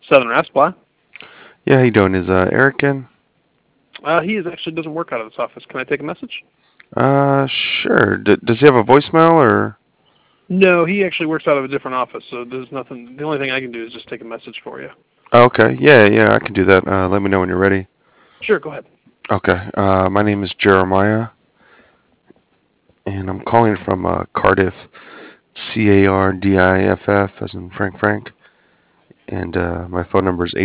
Southern Wrap Supply. Yeah, how you doing? Is Eric in? Actually doesn't work out of this office. Can I take a message? Sure. Does he have a voicemail or? No, he actually works out of a different office, so there's nothing. The only thing I can do is just take a message for you. Oh, okay. Yeah, I can do that. Let me know when you're ready. Sure, go ahead. Okay. My name is Jeremiah, and I'm calling from Cardiff, Cardiff, as in Frank. And my phone number is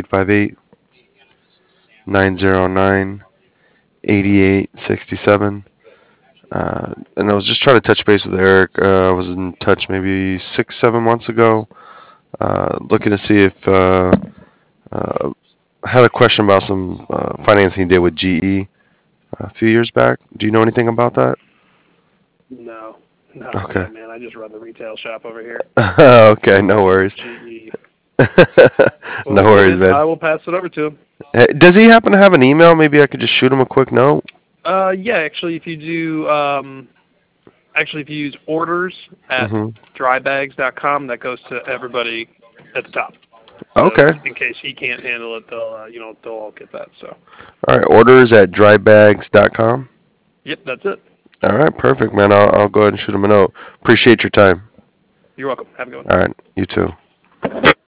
858-909-8867. And I was just trying to touch base with Eric. I was in touch maybe 6, 7 months ago, looking to see if uh, I had a question about some financing he did with GE a few years back. Do you know anything about that? No, not Okay. really, man. I just run the retail shop over here. Okay, no Nothing with worries. GE. No Well, okay, worries, man. man. I will pass it over to him. Does he happen to have an email? Maybe I could just shoot him a quick note. Yeah, actually, if you do, actually, if you use orders at Hmm. drybags.com, that goes to everybody at the top. So Okay. in case he can't handle it, they'll all get that. So, All right. Orders at drybags.com. yep, that's it. All right. Perfect, man. I'll go ahead and shoot him a note. Appreciate your time. You're welcome. Have a good one. All right. You too.